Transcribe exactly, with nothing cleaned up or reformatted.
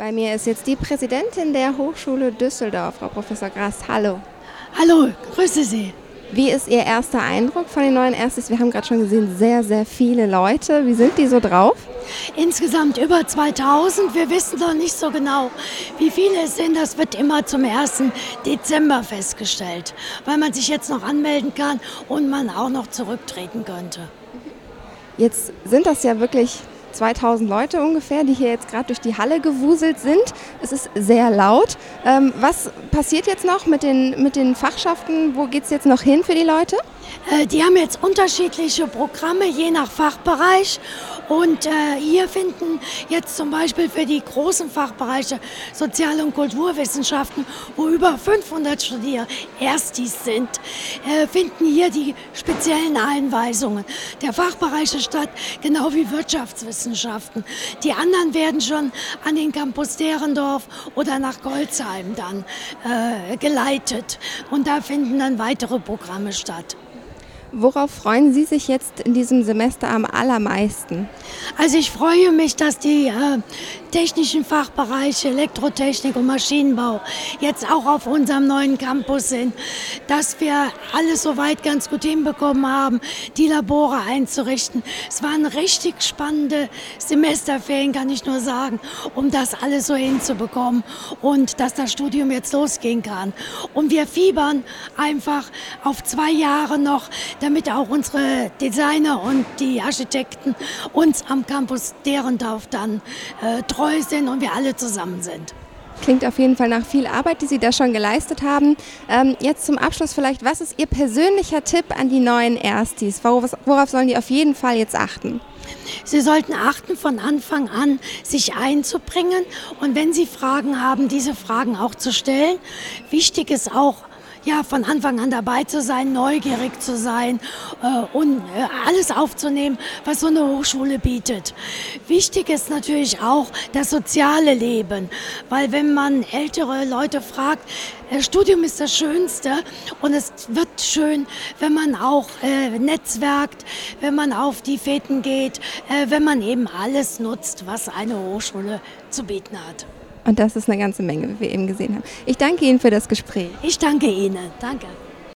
Bei mir ist jetzt die Präsidentin der Hochschule Düsseldorf, Frau Professor Grass. Hallo. Hallo, grüße Sie. Wie ist Ihr erster Eindruck von den neuen Erstis? Wir haben gerade schon gesehen, sehr, sehr viele Leute. Wie sind die so drauf? Insgesamt über zweitausend. Wir wissen noch nicht so genau, wie viele es sind. Das wird immer zum ersten Dezember festgestellt, weil man sich jetzt noch anmelden kann und man auch noch zurücktreten könnte. Jetzt sind das ja wirklich zweitausend Leute ungefähr, die hier jetzt gerade durch die Halle gewuselt sind. Es ist sehr laut. Ähm, was passiert jetzt noch mit den, mit den Fachschaften? Wo geht es jetzt noch hin für die Leute? Äh, die haben jetzt unterschiedliche Programme, je nach Fachbereich. Und äh, hier finden jetzt zum Beispiel für die großen Fachbereiche Sozial- und Kulturwissenschaften, wo über fünfhundert Studierende Erstis sind, äh, finden hier die speziellen Einweisungen der Fachbereiche statt, genau wie Wirtschaftswissenschaften. Die anderen werden schon an den Campus Derendorf oder nach Golzheim dann äh, geleitet. Und da finden dann weitere Programme statt. Worauf freuen Sie sich jetzt in diesem Semester am allermeisten? Also ich freue mich, dass die äh, technischen Fachbereiche Elektrotechnik und Maschinenbau jetzt auch auf unserem neuen Campus sind, dass wir alles soweit ganz gut hinbekommen haben, die Labore einzurichten. Es waren richtig spannende Semesterferien, kann ich nur sagen, um das alles so hinzubekommen und dass das Studium jetzt losgehen kann. Und wir fiebern einfach auf zwei Jahre noch, damit auch unsere Designer und die Architekten uns am Campus Derendorf dann äh, treu sind und wir alle zusammen sind. Klingt auf jeden Fall nach viel Arbeit, die Sie da schon geleistet haben. Ähm, jetzt zum Abschluss vielleicht, was ist Ihr persönlicher Tipp an die neuen Erstis? Worauf, worauf sollen die auf jeden Fall jetzt achten? Sie sollten achten, von Anfang an sich einzubringen und wenn Sie Fragen haben, diese Fragen auch zu stellen. Wichtig ist auch, ja, von Anfang an dabei zu sein, neugierig zu sein äh, und äh, alles aufzunehmen, was so eine Hochschule bietet. Wichtig ist natürlich auch das soziale Leben, weil wenn man ältere Leute fragt, das Studium ist das Schönste und es wird schön, wenn man auch äh, netzwerkt, wenn man auf die Feten geht, äh, wenn man eben alles nutzt, was eine Hochschule zu bieten hat. Und das ist eine ganze Menge, wie wir eben gesehen haben. Ich danke Ihnen für das Gespräch. Ich danke Ihnen. Danke.